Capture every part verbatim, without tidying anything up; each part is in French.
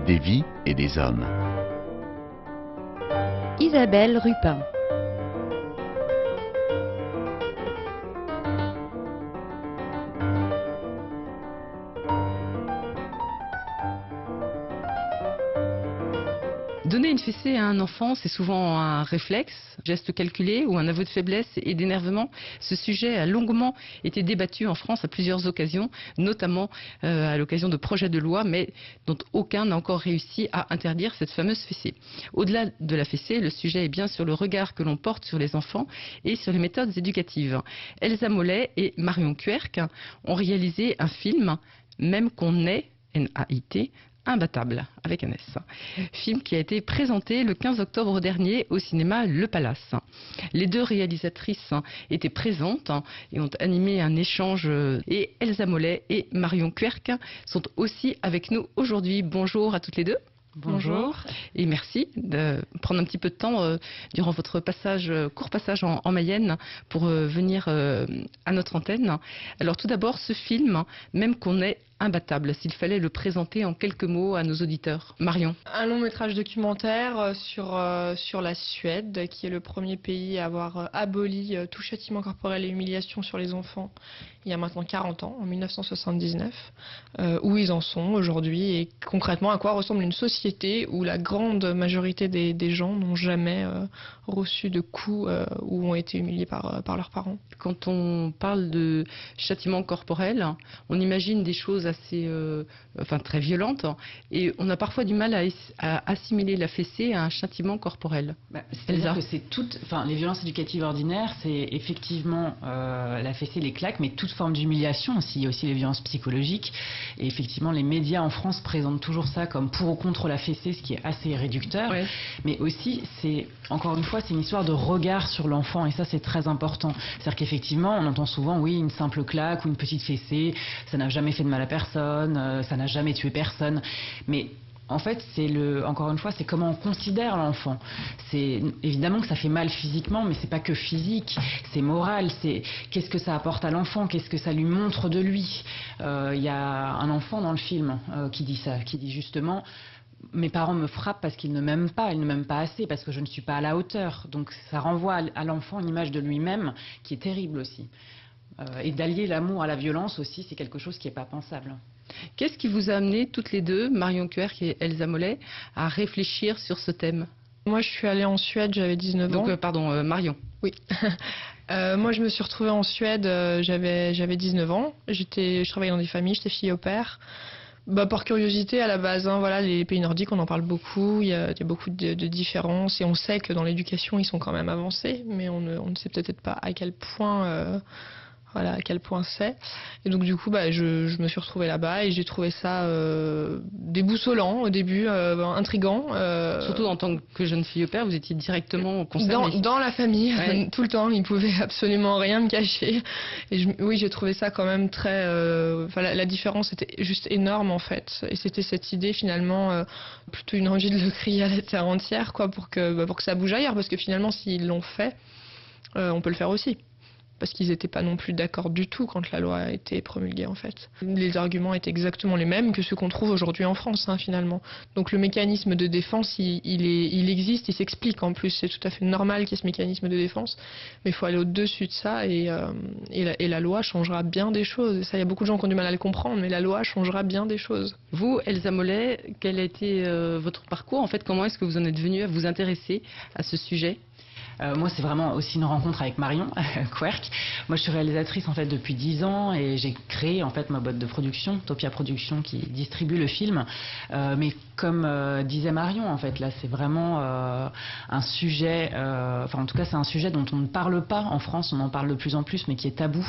des vies et des hommes. Isabelle Rupin. Donner une fessée à un enfant, c'est souvent un réflexe, geste calculé ou un aveu de faiblesse et d'énervement. Ce sujet a longuement été débattu en France à plusieurs occasions, notamment euh, à l'occasion de projets de loi, mais dont aucun n'a encore réussi à interdire cette fameuse fessée. Au-delà de la fessée, le sujet est bien sur le regard que l'on porte sur les enfants et sur les méthodes éducatives. Elsa Mollet et Marion Querc ont réalisé un film, Même qu'on est, N A I T, Imbattable, avec un S. Film qui a été présenté le quinze octobre dernier au cinéma Le Palace. Les deux réalisatrices étaient présentes et ont animé un échange. Et Elsa Mollet et Marion Querc sont aussi avec nous aujourd'hui. Bonjour à toutes les deux. Bonjour. Et merci de prendre un petit peu de temps euh, durant votre passage, euh, court passage en, en Mayenne pour euh, venir euh, à notre antenne. Alors tout d'abord, ce film, Même qu'on est imbattable, s'il fallait le présenter en quelques mots à nos auditeurs. Marion. Un long métrage documentaire sur, euh, sur la Suède, qui est le premier pays à avoir euh, aboli euh, tout châtiment corporel et humiliation sur les enfants il y a maintenant quarante ans, en mille neuf cent soixante-dix-neuf, euh, où ils en sont aujourd'hui et concrètement à quoi ressemble une société où la grande majorité des, des gens n'ont jamais euh, reçu de coups euh, ou ont été humiliés par, par leurs parents. Quand on parle de châtiment corporel, on imagine des choses assez, euh, enfin très violentes, et on a parfois du mal à, à assimiler la fessée à un châtiment corporel. Bah, C'est-à-dire que c'est toutes, enfin les violences éducatives ordinaires, c'est effectivement euh, la fessée, les claques, mais toute forme d'humiliation aussi. Il y a aussi les violences psychologiques. Et effectivement, les médias en France présentent toujours ça comme pour ou contre la fessée, ce qui est assez réducteur. Ouais. Mais aussi, c'est encore une fois, c'est une histoire de regard sur l'enfant, et ça c'est très important. C'est-à-dire qu'effectivement, on entend souvent, oui, une simple claque ou une petite fessée, ça n'a jamais fait de mal à personne, euh, ça n'a jamais tué personne. Mais en fait, c'est le, encore une fois, c'est comment on considère l'enfant. C'est évidemment que ça fait mal physiquement, mais c'est pas que physique, c'est moral. C'est qu'est-ce que ça apporte à l'enfant, qu'est-ce que ça lui montre de lui. Il euh, y a un enfant dans le film euh, qui dit ça, qui dit justement. Mes parents me frappent parce qu'ils ne m'aiment pas, ils ne m'aiment pas assez, parce que je ne suis pas à la hauteur. Donc ça renvoie à l'enfant une image de lui-même qui est terrible aussi. Euh, et d'allier l'amour à la violence aussi, c'est quelque chose qui n'est pas pensable. Qu'est-ce qui vous a amené toutes les deux, Marion Querc et Elsa Mollet, à réfléchir sur ce thème? Moi je suis allée en Suède, j'avais dix-neuf ans. Donc euh, pardon, euh, Marion. Oui. euh, moi je me suis retrouvée en Suède, euh, j'avais j'avais dix-neuf ans. J'étais, je travaillais dans des familles, j'étais fille au père. Bah, par curiosité à la base, hein, voilà, les pays nordiques on en parle beaucoup, il y a, il y a beaucoup de, de différences et on sait que dans l'éducation ils sont quand même avancés, mais on ne, on ne sait peut-être pas à quel point, euh, voilà, à quel point c'est. Et donc du coup bah, je, je me suis retrouvée là-bas et j'ai trouvé ça euh, déboussolant au début, euh, intriguant. Euh... Surtout en tant que jeune fille au père, vous étiez directement concernée. Dans, dans la famille, ouais. Tout le temps, ils pouvaient absolument rien me cacher. Et je, oui, j'ai trouvé ça quand même très... Euh, enfin, la, la différence était juste énorme en fait. Et c'était cette idée finalement, euh, plutôt une envie de le crier à la terre entière, quoi, pour que, bah, pour que ça bouge ailleurs. Parce que finalement, s'ils l'ont fait, euh, on peut le faire aussi. Parce qu'ils n'étaient pas non plus d'accord du tout quand la loi a été promulguée en fait. Les arguments étaient exactement les mêmes que ceux qu'on trouve aujourd'hui en France hein, finalement. Donc le mécanisme de défense, il, il, est, il existe, il s'explique en plus. C'est tout à fait normal qu'il y ait ce mécanisme de défense. Mais il faut aller au-dessus de ça et, euh, et, la, et la loi changera bien des choses. Et ça, il y a beaucoup de gens qui ont du mal à le comprendre, mais la loi changera bien des choses. Vous, Elsa Mollet, quel a été euh, votre parcours? En fait, comment est-ce que vous en êtes venue à vous intéresser à ce sujet? Euh, moi, c'est vraiment aussi une rencontre avec Marion Querc. Moi, je suis réalisatrice en fait depuis dix ans et j'ai créé en fait ma boîte de production, Topia Productions, qui distribue le film. Euh, mais comme euh, disait Marion, en fait, là, c'est vraiment euh, un sujet. Euh, enfin, en tout cas, c'est un sujet dont on ne parle pas en France. On en parle de plus en plus, mais qui est tabou.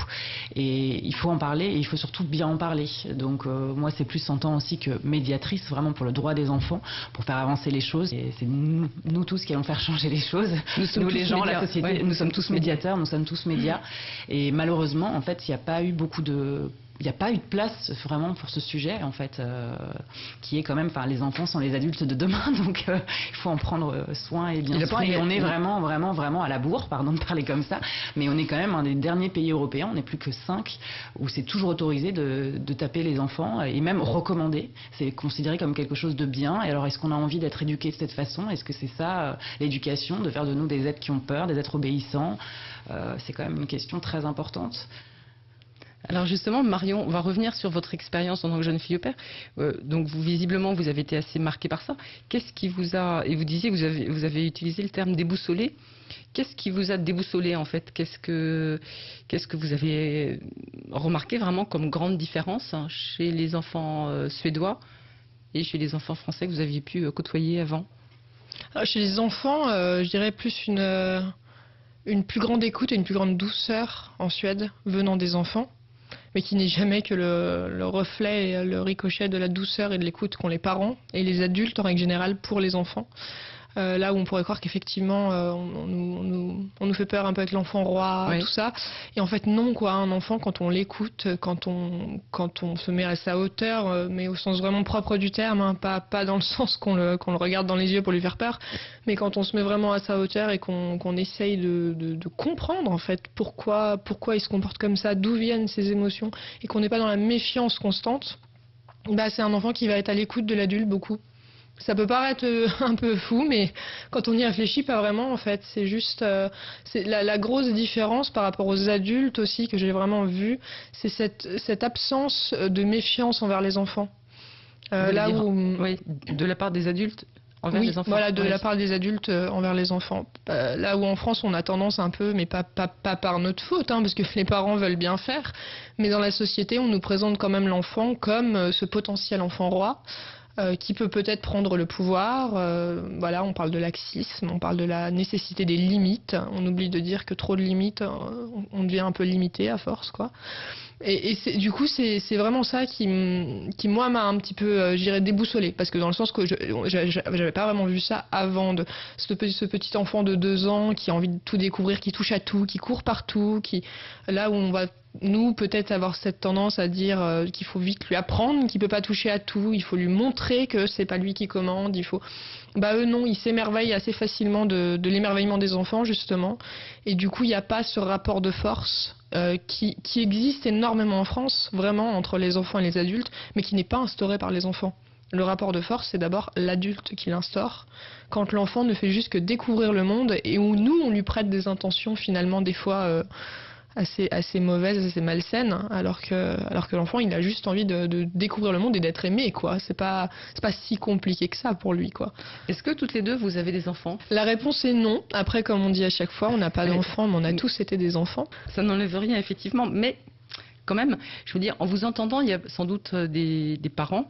Et il faut en parler et il faut surtout bien en parler. Donc, euh, moi, c'est plus en tant aussi que médiatrice, vraiment pour le droit des enfants, pour faire avancer les choses. Et c'est nous, nous tous qui allons faire changer les choses. Nous sommes nous, les gens, médias. la société, ouais, nous sommes tous médiateurs, nous sommes tous médias. Et malheureusement, en fait, il n'y a pas eu beaucoup de il n'y a pas eu de place vraiment pour ce sujet en fait, euh, qui est quand même, enfin les enfants sont les adultes de demain, donc euh, il faut en prendre soin et bien soin. Et on est vraiment, vraiment, vraiment à la bourre, pardon de parler comme ça, mais on est quand même un des derniers pays européens, on n'est plus que cinq, où c'est toujours autorisé de, de taper les enfants et même recommandé. C'est considéré comme quelque chose de bien. Et alors est-ce qu'on a envie d'être éduqué de cette façon? Est-ce que c'est ça euh, l'éducation, de faire de nous des êtres qui ont peur, des êtres obéissants? euh, C'est quand même une question très importante. Alors justement, Marion, on va revenir sur votre expérience en tant que jeune fille au père. Euh, donc vous, visiblement, vous avez été assez marquée par ça. Qu'est-ce qui vous a, et vous disiez, vous avez, vous avez utilisé le terme déboussolé. Qu'est-ce qui vous a déboussolé en fait? Qu'est-ce que, qu'est-ce que vous avez remarqué vraiment comme grande différence hein, chez les enfants euh, suédois et chez les enfants français que vous aviez pu euh, côtoyer avant? Alors, chez les enfants, euh, je dirais plus une, euh, une plus grande écoute et une plus grande douceur en Suède venant des enfants, mais qui n'est jamais que le, le reflet et le ricochet de la douceur et de l'écoute qu'ont les parents et les adultes en règle générale pour les enfants. Euh, là où on pourrait croire qu'effectivement euh, on, on, nous, on, nous, on nous fait peur un peu avec l'enfant roi, oui. tout ça. Et en fait non quoi, un enfant quand on l'écoute, quand on, quand on se met à sa hauteur, euh, mais au sens vraiment propre du terme, hein, pas, pas dans le sens qu'on le, qu'on le regarde dans les yeux pour lui faire peur, mais quand on se met vraiment à sa hauteur et qu'on, qu'on essaye de, de, de comprendre en fait pourquoi, pourquoi il se comporte comme ça, d'où viennent ses émotions, et qu'on n'est pas dans la méfiance constante, bah, c'est un enfant qui va être à l'écoute de l'adulte beaucoup. Ça peut paraître un peu fou, mais quand on y réfléchit, pas vraiment en fait. C'est juste euh, c'est la, la grosse différence par rapport aux adultes aussi que j'ai vraiment vu, c'est cette, cette absence de méfiance envers les enfants. Euh, là dire, où, oui, de la part des adultes envers oui, les enfants. Voilà, de oui. la part des adultes euh, envers les enfants. Euh, là où en France, on a tendance un peu, mais pas, pas, pas par notre faute, hein, parce que les parents veulent bien faire, mais dans la société, on nous présente quand même l'enfant comme euh, ce potentiel enfant roi. Euh, qui peut peut-être prendre le pouvoir. Euh, voilà, on parle de laxisme, on parle de la nécessité des limites. On oublie de dire que trop de limites, euh, on devient un peu limité à force, quoi. Et, et c'est, du coup, c'est, c'est vraiment ça qui, qui moi, m'a un petit peu, euh, j'irais, déboussolée. Parce que dans le sens que je j'avais pas vraiment vu ça avant. De, ce, petit, ce petit enfant de deux ans qui a envie de tout découvrir, qui touche à tout, qui court partout, qui, là où on va, nous, peut-être avoir cette tendance à dire euh, qu'il faut vite lui apprendre, qu'il peut pas toucher à tout, il faut lui montrer que c'est pas lui qui commande, il faut... Bah eux non, ils s'émerveillent assez facilement de, de l'émerveillement des enfants justement, et du coup il n'y a pas ce rapport de force euh, qui, qui existe énormément en France, vraiment entre les enfants et les adultes, mais qui n'est pas instauré par les enfants. Le rapport de force, c'est d'abord l'adulte qui l'instaure, quand l'enfant ne fait juste que découvrir le monde et où nous on lui prête des intentions finalement des fois euh, assez, assez mauvaises, assez malsaines, alors que, alors que l'enfant il a juste envie de, de découvrir le monde et d'être aimé, quoi. C'est pas, c'est pas si compliqué que ça pour lui, quoi. Est-ce que toutes les deux vous avez des enfants? La réponse est non. Après, comme on dit à chaque fois, on n'a pas d'enfants, mais on a tous été des enfants. Ça n'enlève rien effectivement, mais quand même, je veux dire, en vous entendant, il y a sans doute des, des parents,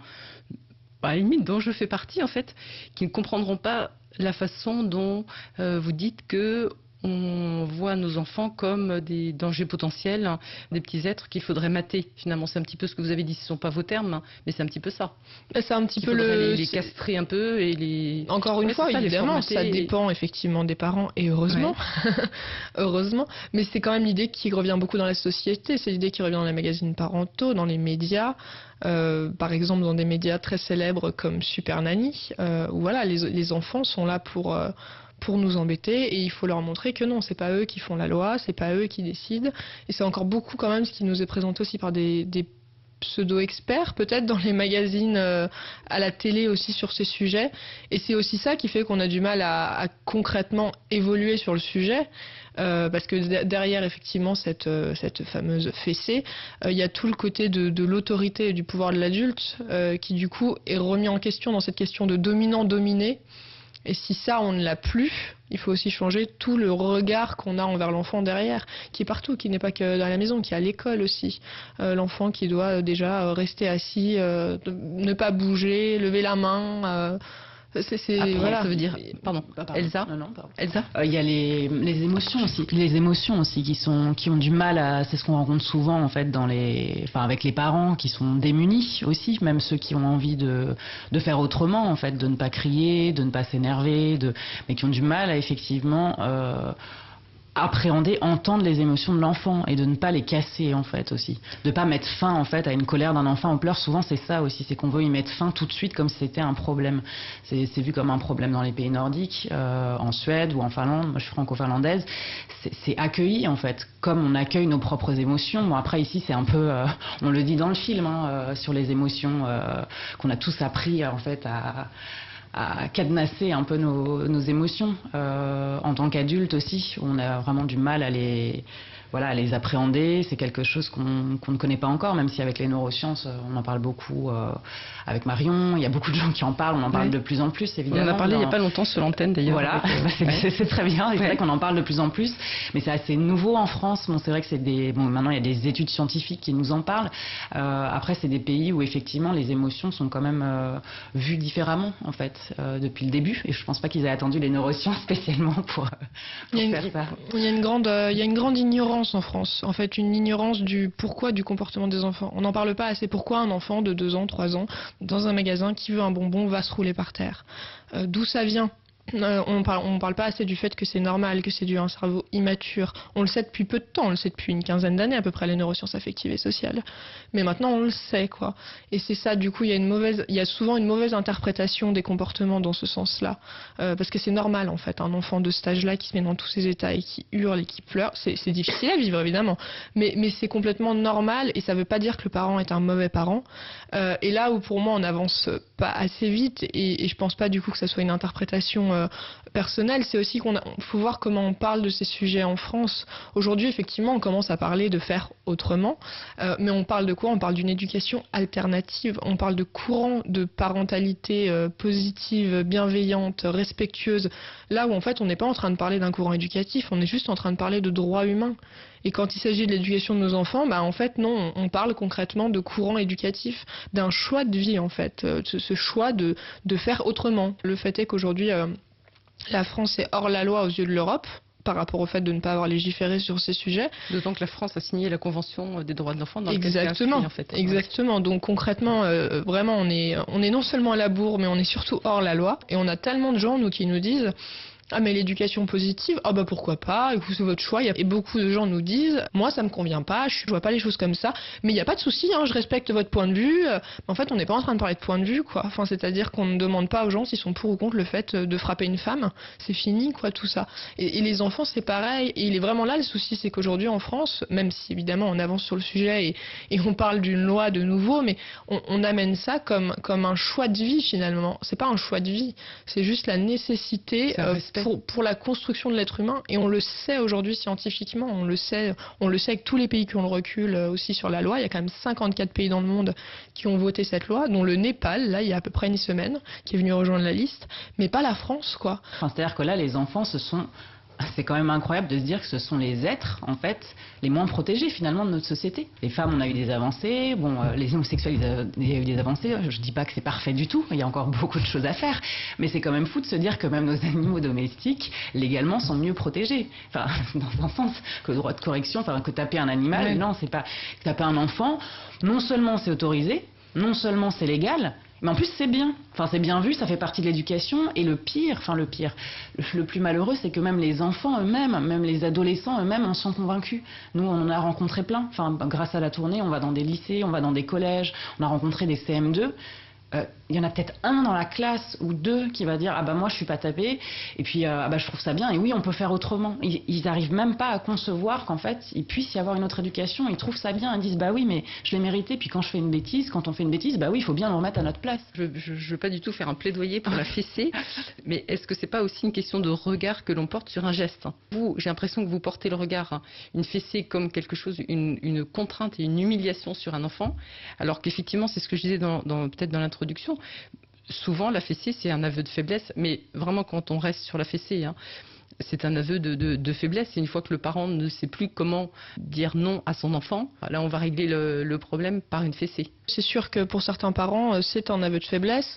à la limite dont je fais partie en fait, qui ne comprendront pas la façon dont euh, vous dites que on voit nos enfants comme des dangers potentiels, hein, des petits êtres qu'il faudrait mater. Finalement, c'est un petit peu ce que vous avez dit. Ce ne sont pas vos termes, hein, mais c'est un petit peu ça. C'est un petit il peu le. Les, les castrer un peu et les. Encore une ouais, fois, ça, évidemment, ça et... dépend effectivement des parents et heureusement, ouais. heureusement. Mais c'est quand même l'idée qui revient beaucoup dans la société. C'est l'idée qui revient dans les magazines parentaux, dans les médias. Euh, par exemple, dans des médias très célèbres comme Super Nanny, euh, où voilà, les, les enfants sont là pour. Euh, pour nous embêter, et il faut leur montrer que non, c'est pas eux qui font la loi, c'est pas eux qui décident, et c'est encore beaucoup quand même ce qui nous est présenté aussi par des, des pseudo-experts, peut-être dans les magazines, euh, à la télé aussi sur ces sujets, et c'est aussi ça qui fait qu'on a du mal à, à concrètement évoluer sur le sujet, euh, parce que derrière effectivement cette, euh, cette fameuse fessée, il euh, y a tout le côté de, de l'autorité et du pouvoir de l'adulte, euh, qui du coup est remis en question dans cette question de dominant-dominé. Et si ça, on ne l'a plus, il faut aussi changer tout le regard qu'on a envers l'enfant derrière, qui est partout, qui n'est pas que dans la maison, qui est à l'école aussi. Euh, l'enfant qui doit déjà rester assis, euh, ne pas bouger, lever la main... Euh, C'est, c'est, Après, voilà. Ça veut dire, pardon, pardon. Elsa, non, non, pardon. Elsa. Il euh, y a les, les émotions aussi, les émotions aussi qui sont, qui ont du mal à, c'est ce qu'on rencontre souvent en fait dans les, enfin avec les parents qui sont démunis aussi, même ceux qui ont envie de, de faire autrement en fait, de ne pas crier, de ne pas s'énerver, de, mais qui ont du mal à effectivement. Euh, appréhender, entendre les émotions de l'enfant et de ne pas les casser en fait aussi, de pas mettre fin en fait à une colère d'un enfant en pleurs. Souvent c'est ça aussi, c'est qu'on veut y mettre fin tout de suite comme si c'était un problème. C'est, c'est vu comme un problème dans les pays nordiques, euh, en Suède ou en Finlande. Moi je suis franco-finlandaise. C'est, c'est accueilli en fait, comme on accueille nos propres émotions. Bon après ici c'est un peu, euh, on le dit dans le film hein, euh, sur les émotions euh, qu'on a tous appris en fait à à cadenasser un peu nos, nos émotions. Euh, en tant qu'adulte aussi, on a vraiment du mal à les, voilà, à les appréhender. C'est quelque chose qu'on, qu'on ne connaît pas encore, même si avec les neurosciences, on en parle beaucoup euh, avec Marion. Il y a beaucoup de gens qui en parlent, on en parle oui. de plus en plus, évidemment. On en a parlé dans... il n'y a pas longtemps sur l'antenne, d'ailleurs. Voilà, avec, euh... c'est, ouais. c'est, c'est très bien, c'est ouais. vrai qu'on en parle de plus en plus, mais c'est assez nouveau en France. Bon, c'est vrai que c'est des... Bon, maintenant, il y a des études scientifiques qui nous en parlent. Euh, après, c'est des pays où, effectivement, les émotions sont quand même euh, vues différemment, en fait. Euh, depuis le début, et je pense pas qu'ils aient attendu les neurosciences spécialement pour, pour il faire une, ça. Il y a une grande, euh, il y a une grande ignorance en France, en fait, une ignorance du pourquoi du comportement des enfants. On n'en parle pas assez. Pourquoi un enfant de deux ans, trois ans, dans un magasin qui veut un bonbon, va se rouler par terre? euh, D'où ça vient? Euh, on parle, on parle pas assez du fait que c'est normal, que c'est dû à un cerveau immature. On le sait depuis peu de temps, on le sait depuis une quinzaine d'années à peu près, les neurosciences affectives et sociales. Mais maintenant on le sait, quoi. Et c'est ça, du coup, il y a une mauvaise, il y a souvent une mauvaise interprétation des comportements dans ce sens-là, euh, parce que c'est normal en fait, un enfant de cet âge-là qui se met dans tous ses états et qui hurle et qui pleure, c'est, c'est difficile à vivre évidemment, mais, mais c'est complètement normal et ça veut pas dire que le parent est un mauvais parent. Euh, et là où pour moi on avance pas assez vite et, et je pense pas du coup que ça soit une interprétation euh, personnelle, c'est aussi qu'on a, faut voir comment on parle de ces sujets en France. Aujourd'hui, effectivement, on commence à parler de faire autrement, euh, mais on parle de quoi? On parle d'une éducation alternative, on parle de courants de parentalité euh, positive, bienveillante, respectueuse, là où en fait on n'est pas en train de parler d'un courant éducatif, on est juste en train de parler de droits humains. Et quand il s'agit de l'éducation de nos enfants, bah en fait non, on parle concrètement de courant éducatif, d'un choix de vie en fait, euh, ce, ce choix de, de faire autrement. Le fait est qu'aujourd'hui, euh, la France est hors la loi aux yeux de l'Europe, par rapport au fait de ne pas avoir légiféré sur ces sujets. D'autant que la France a signé la Convention des droits de l'enfant dans laquelle c'est inscrit, en fait. Exactement. Donc concrètement, euh, vraiment, on est, on est non seulement à la bourre, mais on est surtout hors la loi. Et on a tellement de gens, nous, qui nous disent... Ah mais l'éducation positive, ah bah pourquoi pas, c'est votre choix. Et beaucoup de gens nous disent, moi ça me convient pas, je vois pas les choses comme ça, mais il n'y a pas de souci, hein, je respecte votre point de vue. En fait on n'est pas en train de parler de point de vue, quoi. Enfin, c'est-à-dire qu'on ne demande pas aux gens s'ils sont pour ou contre le fait de frapper une femme, c'est fini, quoi, tout ça. Et, et les enfants c'est pareil, et il est vraiment là le souci, c'est qu'aujourd'hui en France, même si évidemment on avance sur le sujet et, et on parle d'une loi de nouveau, mais on, on amène ça comme, comme un choix de vie finalement. C'est pas un choix de vie, c'est juste la nécessité euh, Pour, pour la construction de l'être humain, et on le sait aujourd'hui scientifiquement, on le sait, on le sait avec tous les pays qui ont le recul aussi sur la loi. Il y a quand même cinquante-quatre pays dans le monde qui ont voté cette loi, dont le Népal, là il y a à peu près une semaine, qui est venu rejoindre la liste, mais pas la France, quoi. Enfin, c'est-à-dire que là les enfants se sont... C'est quand même incroyable de se dire que ce sont les êtres, en fait, les moins protégés, finalement, de notre société. Les femmes, on a eu des avancées. Bon, euh, les homosexuels, il y a eu des avancées. Je dis pas que c'est parfait du tout. Il y a encore beaucoup de choses à faire. Mais c'est quand même fou de se dire que même nos animaux domestiques, légalement, sont mieux protégés. Enfin, dans un sens, que le droit de correction, enfin, que taper un animal, ouais. Non, c'est pas... Taper un enfant, non seulement c'est autorisé, non seulement c'est légal, mais en plus c'est bien, enfin c'est bien vu, ça fait partie de l'éducation. Et le pire, enfin le pire, le, le plus malheureux, c'est que même les enfants eux-mêmes, même les adolescents eux-mêmes en sont convaincus. Nous on en a rencontré plein, enfin grâce à la tournée, on va dans des lycées, on va dans des collèges, on a rencontré des C M deux. Il euh, y en a peut-être un dans la classe ou deux qui va dire ah bah moi je suis pas tapé, et puis euh, ah bah je trouve ça bien, et oui on peut faire autrement. Ils, ils arrivent même pas à concevoir qu'en fait il puisse y avoir une autre éducation. Ils trouvent ça bien, ils disent bah oui mais je l'ai mérité, puis quand je fais une bêtise, quand on fait une bêtise, bah oui il faut bien le remettre à notre place. Je, je, je veux pas du tout faire un plaidoyer pour la fessée, mais est-ce que c'est pas aussi une question de regard que l'on porte sur un geste? Vous, j'ai l'impression que vous portez le regard, hein, une fessée comme quelque chose, une, une contrainte et une humiliation sur un enfant, alors qu'effectivement c'est ce que je disais dans, dans, peut-être dans l'introduction. Souvent, la fessée, c'est un aveu de faiblesse, mais vraiment, quand on reste sur la fessée, hein, c'est un aveu de, de, de faiblesse. Et une fois que le parent ne sait plus comment dire non à son enfant, là, on va régler le, le problème par une fessée. C'est sûr que pour certains parents, c'est un aveu de faiblesse.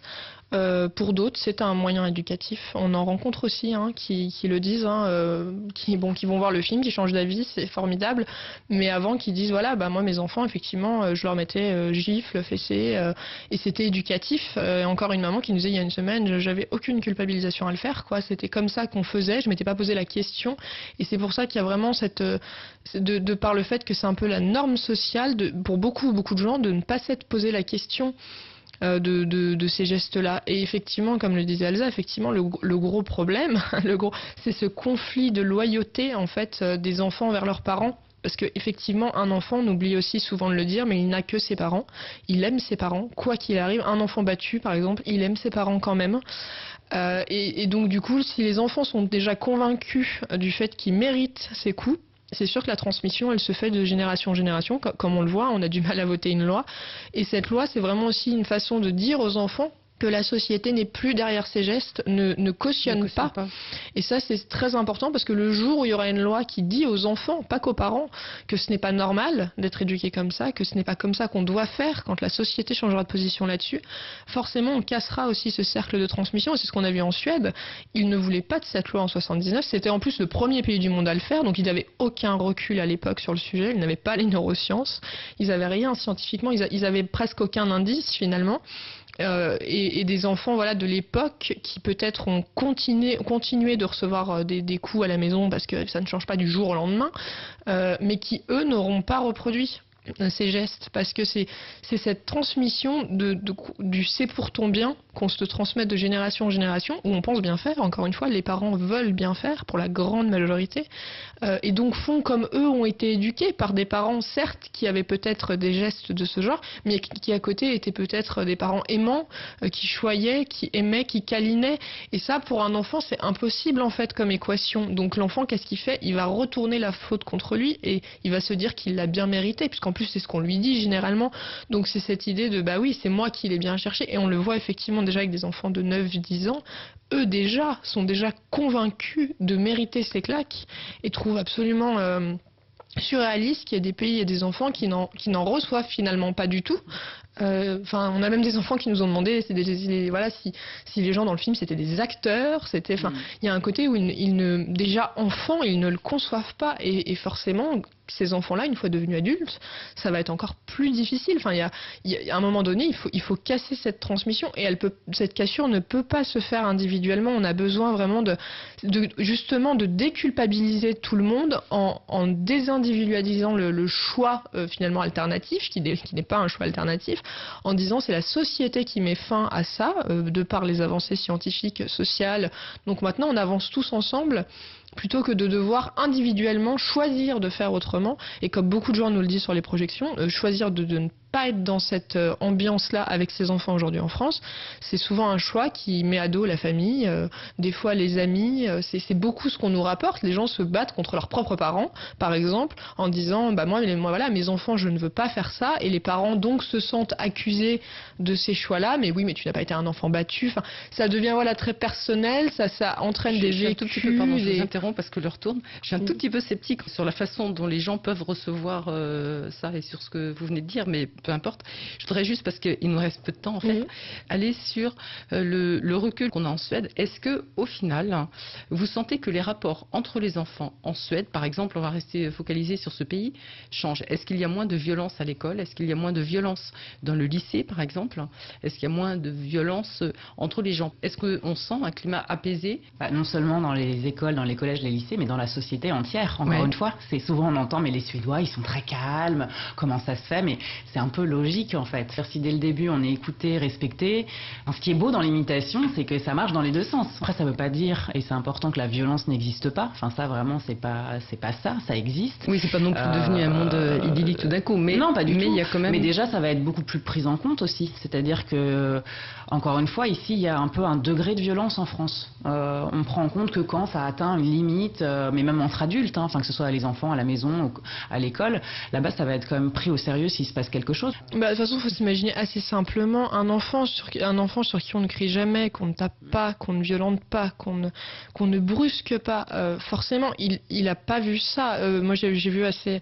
Euh, pour d'autres, c'est un moyen éducatif. On en rencontre aussi hein, qui, qui le disent, hein, euh, qui, bon, qui vont voir le film, qui changent d'avis, c'est formidable. Mais avant, qui disent voilà, bah moi mes enfants, effectivement, euh, je leur mettais euh, gifles, fessées, euh, et c'était éducatif. Euh, et encore une maman qui nous disait il y a une semaine, j'avais aucune culpabilisation à le faire, quoi. C'était comme ça qu'on faisait. Je m'étais pas posé la question. Et c'est pour ça qu'il y a vraiment cette, euh, de, de par le fait que c'est un peu la norme sociale de, pour beaucoup, beaucoup de gens de ne pas s'être posé la question. De, de, de ces gestes-là. Et effectivement, comme le disait Elsa, effectivement, le, le gros problème, le gros, c'est ce conflit de loyauté en fait des enfants envers leurs parents. Parce que effectivement, un enfant, on oublie aussi souvent de le dire, mais il n'a que ses parents. Il aime ses parents, quoi qu'il arrive. Un enfant battu, par exemple, il aime ses parents quand même. Euh, et, et donc, du coup, si les enfants sont déjà convaincus du fait qu'ils méritent ces coups, c'est sûr que la transmission, elle se fait de génération en génération. Comme on le voit, on a du mal à voter une loi. Et cette loi, c'est vraiment aussi une façon de dire aux enfants que la société n'est plus derrière ces gestes, ne, ne cautionne, ne cautionne pas. pas. Et ça, c'est très important parce que le jour où il y aura une loi qui dit aux enfants, pas qu'aux parents, que ce n'est pas normal d'être éduqué comme ça, que ce n'est pas comme ça qu'on doit faire quand la société changera de position là-dessus, forcément, on cassera aussi ce cercle de transmission. Et c'est ce qu'on a vu en Suède. Ils ne voulaient pas de cette loi en soixante-dix-neuf. C'était en plus le premier pays du monde à le faire. Donc, ils n'avaient aucun recul à l'époque sur le sujet. Ils n'avaient pas les neurosciences. Ils n'avaient rien scientifiquement. Ils, a, ils avaient presque aucun indice, finalement. Euh, et, et des enfants voilà, de l'époque qui peut-être ont continué, continué de recevoir des, des coups à la maison parce que ça ne change pas du jour au lendemain, euh, mais qui, eux, n'auront pas reproduit ces gestes parce que c'est cette transmission de, de, du c'est pour ton bien qu'on se transmet de génération en génération où on pense bien faire. Encore une fois, les parents veulent bien faire pour la grande majorité euh, et donc font comme eux ont été éduqués par des parents certes qui avaient peut-être des gestes de ce genre mais qui à côté étaient peut-être des parents aimants euh, qui choyaient, qui aimaient, qui câlinaient et ça pour un enfant c'est impossible en fait comme équation. Donc l'enfant qu'est-ce qu'il fait? Il va retourner la faute contre lui et il va se dire qu'il l'a bien mérité puisqu'en plus c'est ce qu'on lui dit généralement. Donc c'est cette idée de bah oui c'est moi qui l'ai bien cherché et on le voit effectivement déjà avec des enfants de neuf dix ans. Eux déjà sont déjà convaincus de mériter ces claques et trouvent absolument euh, surréaliste qu'il y ait des pays et des enfants qui n'en qui n'en reçoivent finalement pas du tout. Enfin, euh, on a même des enfants qui nous ont demandé, c'est des, des, voilà, si, si les gens dans le film c'était des acteurs, c'était, enfin, il mmh. y a un côté où ils, ils ne, déjà enfants, ils ne le conçoivent pas, et, et forcément, ces enfants-là, une fois devenus adultes, ça va être encore plus difficile. Enfin, il y a, il y a, à un moment donné, il faut, il faut casser cette transmission, et elle peut, cette cassure ne peut pas se faire individuellement. On a besoin vraiment de, de justement, de déculpabiliser tout le monde en, en désindividualisant le, le choix euh, finalement alternatif, qui, qui n'est pas un choix alternatif. En disant c'est la société qui met fin à ça, euh, de par les avancées scientifiques, sociales. Donc maintenant on avance tous ensemble plutôt que de devoir individuellement choisir de faire autrement. Et comme beaucoup de gens nous le disent sur les projections, euh, choisir de, de ne pas être dans cette euh, ambiance-là avec ses enfants aujourd'hui en France, c'est souvent un choix qui met à dos la famille, euh, des fois les amis. Euh, c'est beaucoup ce qu'on nous rapporte. Les gens se battent contre leurs propres parents, par exemple, en disant bah moi, moi voilà, mes enfants, je ne veux pas faire ça. Et les parents donc se sentent accusés de ces choix-là. Mais oui, mais tu n'as pas été un enfant battu. Enfin, ça devient voilà très personnel. Ça, ça entraîne je, des vécus. Je suis un tout petit peu, pardon, des... je vous interromps parce que l'heure tourne. Je suis un tout petit peu sceptique sur la façon dont les gens peuvent recevoir euh, ça et sur ce que vous venez de dire, mais peu importe. Je voudrais juste, parce qu'il nous reste peu de temps en fait, mmh. aller sur euh, le, le recul qu'on a en Suède. Est-ce que, au final, vous sentez que les rapports entre les enfants en Suède, par exemple, on va rester focalisé sur ce pays, changent? Est-ce qu'il y a moins de violence à l'école? Est-ce qu'il y a moins de violence dans le lycée, par exemple? Est-ce qu'il y a moins de violence entre les gens? Est-ce qu'on sent un climat apaisé? Bah, non seulement dans les écoles, dans les collèges, les lycées, mais dans la société entière. Encore ouais. une fois, c'est souvent on entend, mais les Suédois, ils sont très calmes. Comment ça se fait? Mais c'est un peu logique en fait. Si dès le début on est écouté, respecté, enfin, ce qui est beau dans l'imitation, c'est que ça marche dans les deux sens. Après, ça veut pas dire, et c'est important, que la violence n'existe pas. Enfin, ça vraiment, c'est pas, c'est pas ça. Ça existe. Oui, c'est pas non plus euh, devenu un monde euh, idyllique tout d'un coup. Mais non, pas du mais tout. Il y a quand même... Mais déjà, ça va être beaucoup plus pris en compte aussi. C'est-à-dire que, encore une fois, ici, il y a un peu un degré de violence en France. Euh, on prend en compte que quand ça atteint une limite, euh, mais même entre adultes, hein, enfin que ce soit les enfants à la maison, ou à l'école, là-bas, ça va être quand même pris au sérieux s'il se passe quelque chose. Bah, de toute façon, il faut s'imaginer assez simplement un enfant, sur, un enfant sur qui on ne crie jamais, qu'on ne tape pas, qu'on ne violente pas, qu'on ne, qu'on ne brusque pas. Euh, forcément, il n'a pas vu ça. Euh, moi, j'ai vu assez...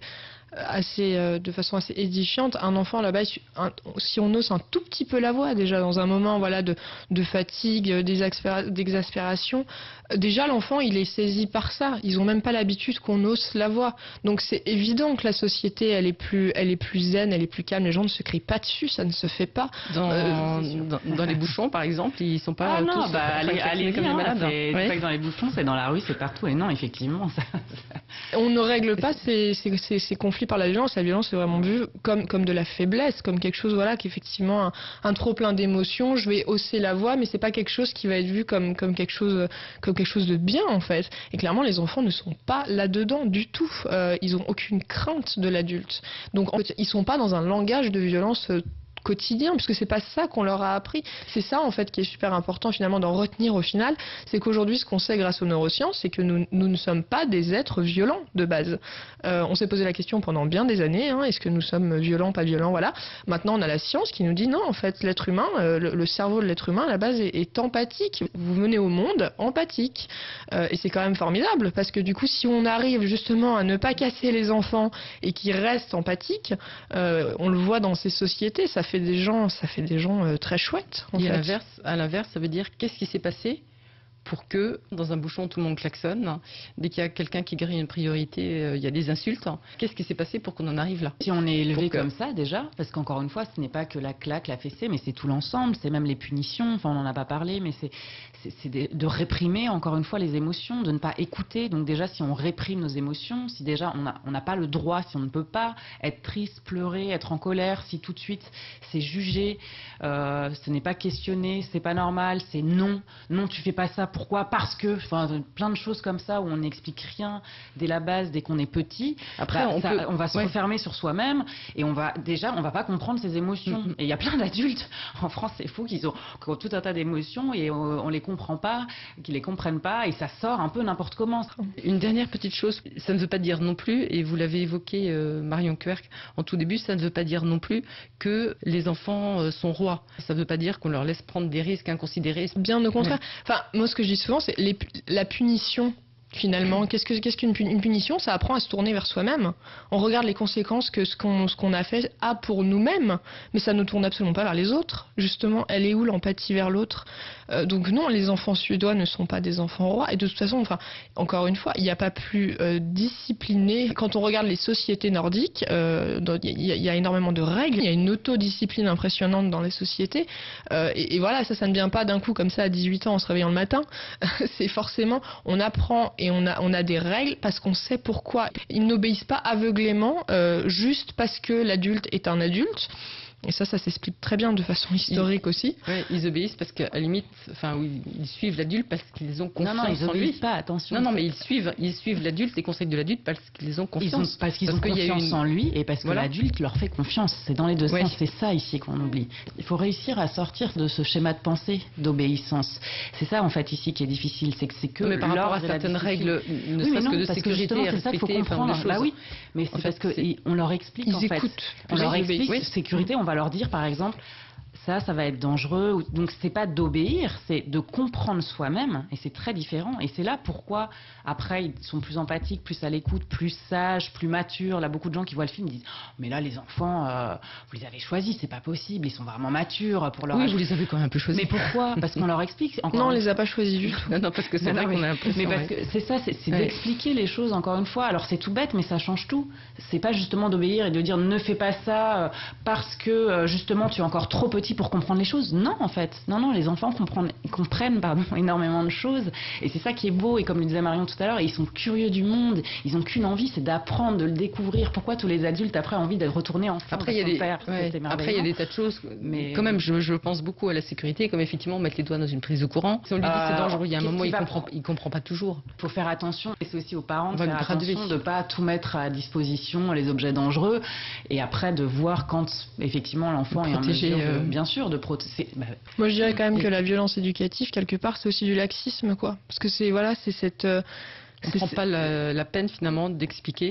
assez, euh, de façon assez édifiante. Un enfant là-bas, un, si on ose un tout petit peu la voix déjà dans un moment voilà de, de fatigue, d'exaspération, déjà l'enfant il est saisi par ça. Ils ont même pas l'habitude qu'on ose la voix. Donc c'est évident que la société elle est plus, elle est plus zen, elle est plus calme. Les gens ne se crient pas dessus, ça ne se fait pas. Dans, euh, dans, dans les bouchons par exemple, ils sont pas ah non, tous bah, allez, allez comme des hein, malades. C'est Ouais. pas que dans les bouchons, c'est dans la rue, c'est partout. Et non, effectivement, ça, ça... on ne règle pas ces, ces, ces, ces conflits par la violence. La violence est vraiment vue comme, comme de la faiblesse, comme quelque chose voilà, qui est effectivement un, un trop plein d'émotions. Je vais hausser la voix, mais c'est pas quelque chose qui va être vu comme, comme, quelque chose, comme quelque chose de bien en fait. Et clairement, les enfants ne sont pas là-dedans du tout. Euh, ils ont aucune crainte de l'adulte. Donc en fait, ils sont pas dans un langage de violence euh, quotidien, puisque c'est pas ça qu'on leur a appris. C'est ça en fait qui est super important finalement d'en retenir au final, c'est qu'aujourd'hui ce qu'on sait grâce aux neurosciences, c'est que nous, nous ne sommes pas des êtres violents de base. Euh, on s'est posé la question pendant bien des années, hein, est-ce que nous sommes violents, pas violents, voilà. Maintenant on a la science qui nous dit non, en fait l'être humain, euh, le, le cerveau de l'être humain à la base est, est empathique. Vous venez au monde empathique. Euh, et c'est quand même formidable, parce que du coup si on arrive justement à ne pas casser les enfants et qu'ils restent empathiques, euh, on le voit dans ces sociétés, ça fait des gens, ça fait des gens euh, très chouettes. En Et fait. à l'inverse, à l'inverse, ça veut dire qu'est-ce qui s'est passé pour que dans un bouchon tout le monde klaxonne, dès qu'il y a quelqu'un qui grille une priorité, euh, il y a des insultes. Qu'est-ce qui s'est passé pour qu'on en arrive là? Si on est élevé que... comme ça déjà, parce qu'encore une fois, ce n'est pas que la claque, la fessée, mais c'est tout l'ensemble, c'est même les punitions. Enfin, on n'en a pas parlé, mais c'est c'est de réprimer encore une fois les émotions, de ne pas écouter. Donc déjà, si on réprime nos émotions, si déjà on n'a on n'a pas le droit, si on ne peut pas être triste, pleurer, être en colère, si tout de suite c'est jugé, euh, ce n'est pas questionné, c'est pas normal, c'est non, non tu fais pas ça. Pourquoi? Parce que, enfin, plein de choses comme ça où on n'explique rien dès la base, dès qu'on est petit. Après, bah, on, ça, peut... on va se ouais. refermer sur soi-même et on va déjà, on va pas comprendre ses émotions. Mm-hmm. Et il y a plein d'adultes en France, c'est fou, qui ont, qui ont tout un tas d'émotions et on, on les comprend pas, qu'ils les comprennent pas et ça sort un peu n'importe comment. Une dernière petite chose, ça ne veut pas dire non plus, et vous l'avez évoqué euh, Marion Querc en tout début, ça ne veut pas dire non plus que les enfants euh, sont rois. Ça ne veut pas dire qu'on leur laisse prendre des risques inconsidérés. Bien au contraire. Ouais. Enfin, moi ce que je dis souvent, c'est les, la punition. Finalement, qu'est-ce que qu'est-ce qu'une punition? Ça apprend à se tourner vers soi-même. On regarde les conséquences que ce qu'on ce qu'on a fait a pour nous-mêmes, mais ça ne tourne absolument pas vers les autres. Justement, elle est où l'empathie vers l'autre? euh, Donc non, les enfants suédois ne sont pas des enfants rois. Et de toute façon, enfin, encore une fois, il n'y a pas plus euh, discipliné. Quand on regarde les sociétés nordiques, il euh, y, y a énormément de règles. Il y a une autodiscipline impressionnante dans les sociétés. Euh, et, et voilà, ça, ça ne vient pas d'un coup comme ça à dix-huit ans en se réveillant le matin. C'est forcément, on apprend. Et on a, on a des règles parce qu'on sait pourquoi. Ils n'obéissent pas aveuglément euh, juste parce que l'adulte est un adulte. Et ça, ça s'explique très bien de façon historique ils, aussi. Ouais, ils obéissent parce qu'à la limite, enfin, oui, ils suivent l'adulte parce qu'ils ont confiance non, non, ils en lui. obéissent pas, attention. Non, non, mais ils suivent, ils suivent l'adulte, les conseils de l'adulte parce qu'ils ont confiance. Ils ont, parce qu'ils ont confiance une... en lui et parce que voilà. l'adulte leur fait confiance. C'est dans les deux ouais. sens. C'est ça ici qu'on oublie. Il faut réussir à sortir de ce schéma de pensée d'obéissance. C'est ça en fait ici qui est difficile, c'est que c'est que. Mais par rapport à certaines règles, ne oui, serait-ce non, que de sécurité, c'est ça qu'il faut comprendre. Bah oui, mais c'est parce qu'on leur explique ils en fait. Écoutent. On leur explique sécurité. On va leur dire par exemple. Ça, ça va être dangereux. Donc, c'est pas d'obéir, c'est de comprendre soi-même. Et c'est très différent. Et c'est là pourquoi, après, ils sont plus empathiques, plus à l'écoute, plus sages, plus matures. Là, beaucoup de gens qui voient le film disent oh, mais là, les enfants, euh, vous les avez choisis, c'est pas possible. Ils sont vraiment matures pour leur Oui, âge. vous les avez quand même un peu choisis. Mais pourquoi? Parce qu'on leur explique. Encore non, on les a pas choisis du tout. Non, non, parce que c'est vrai qu'on a un peu. Mais parce que c'est ça, c'est ouais. d'expliquer les choses, encore une fois. Alors, c'est tout bête, mais ça change tout. C'est pas justement d'obéir et de dire ne fais pas ça parce que, justement, tu es encore trop petit pour comprendre les choses. Non, en fait. Non, non, les enfants comprennent, comprennent pardon, énormément de choses. Et c'est ça qui est beau. Et comme le disait Marion tout à l'heure, ils sont curieux du monde. Ils n'ont qu'une envie, c'est d'apprendre, de le découvrir. Pourquoi tous les adultes, après, ont envie d'être retournés enfants? Après, il y a des, père, ouais. Après, il y a des tas de choses. Mais quand même, je, je pense beaucoup à la sécurité, comme effectivement mettre les doigts dans une prise de courant. Si on lui dit euh, c'est dangereux, il y a un moment, il comprend, il comprend pas toujours. Il faut faire attention. Et c'est aussi aux parents de faire attention de ne pas tout mettre à disposition, les objets dangereux. Et après, de voir quand, effectivement, l'enfant est en mesure, euh... de, bien sûr, de protéger. Bah, Moi, je dirais quand même que la violence éducative, quelque part, c'est aussi du laxisme, quoi. Parce que c'est, voilà, c'est cette... Euh, on ne prend pas la, la peine, finalement, d'expliquer.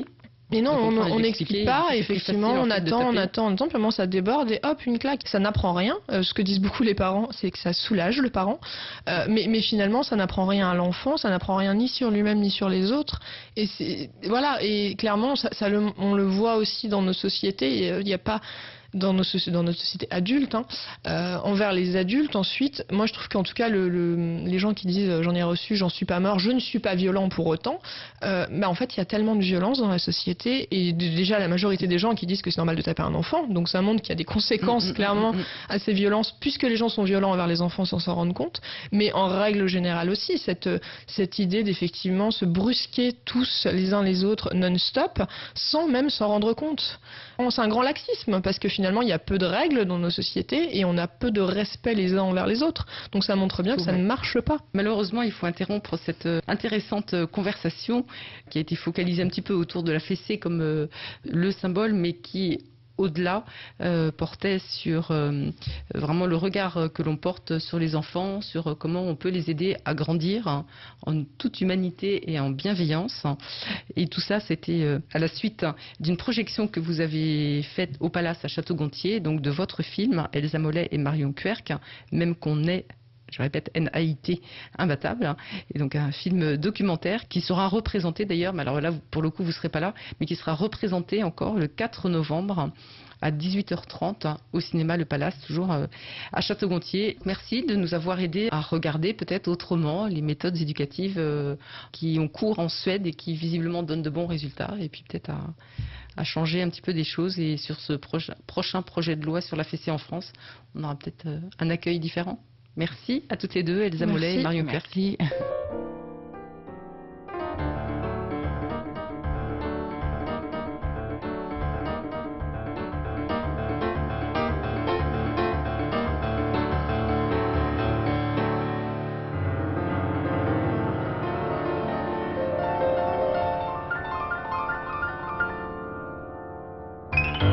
Et non, de on comprendre et on d'expliquer. n'explique pas, C'est plus effectivement, facile, en on fait, de attend, on taper. attend, on attend, puis à un moment ça déborde et hop, une claque. Ça n'apprend rien. Euh, ce que disent beaucoup les parents, c'est que ça soulage le parent. Euh, mais, mais finalement, ça n'apprend rien à l'enfant, ça n'apprend rien ni sur lui-même ni sur les autres. Et c'est, voilà, et clairement, ça, ça le, on le voit aussi dans nos sociétés. Il n'y a pas... Dans, nos, dans notre société adulte, hein, euh, envers les adultes. Ensuite, moi je trouve qu'en tout cas, le, le, les gens qui disent euh, j'en ai reçu, j'en suis pas mort, je ne suis pas violent pour autant, euh, bah, en fait, il y a tellement de violence dans la société et d- déjà la majorité des gens qui disent que c'est normal de taper un enfant, donc ça montre qu'il y a des conséquences Mm, mm, clairement mm, mm. à ces violences, puisque les gens sont violents envers les enfants sans s'en rendre compte, mais en règle générale aussi, cette, cette idée d'effectivement se brusquer tous les uns les autres non-stop, sans même s'en rendre compte. Bon, c'est un grand laxisme, parce que finalement, il y a peu de règles dans nos sociétés et on a peu de respect les uns envers les autres. Donc ça montre bien que ça Ouais. ne marche pas. Malheureusement, il faut interrompre cette euh, intéressante euh, conversation qui a été focalisée un petit peu autour de la fessée comme euh, le symbole, mais qui, au-delà, euh, portait sur euh, vraiment le regard euh, que l'on porte sur les enfants, sur euh, comment on peut les aider à grandir hein, en toute humanité et en bienveillance. Et tout ça, c'était euh, à la suite hein, d'une projection que vous avez faite au Palace à Château-Gontier, donc de votre film Elsa Mollet et Marion Querc, même qu'on est, je répète, N A I T, imbattable, hein, et donc un film documentaire qui sera représenté d'ailleurs, mais alors là, vous- pour le coup, vous ne serez pas là, mais qui sera représenté encore le quatre novembre à dix-huit heures trente hein, au cinéma Le Palace, toujours euh, à Château-Gontier. Merci de nous avoir aidés à regarder peut-être autrement les méthodes éducatives euh, qui ont cours en Suède et qui visiblement donnent de bons résultats, et puis peut-être à, à changer un petit peu des choses. Et sur ce proche- prochain projet de loi sur la fessée en France, on aura peut-être euh, un accueil différent. Merci à toutes les deux, Elsa Mollet et Merci. Marion Querc. Merci.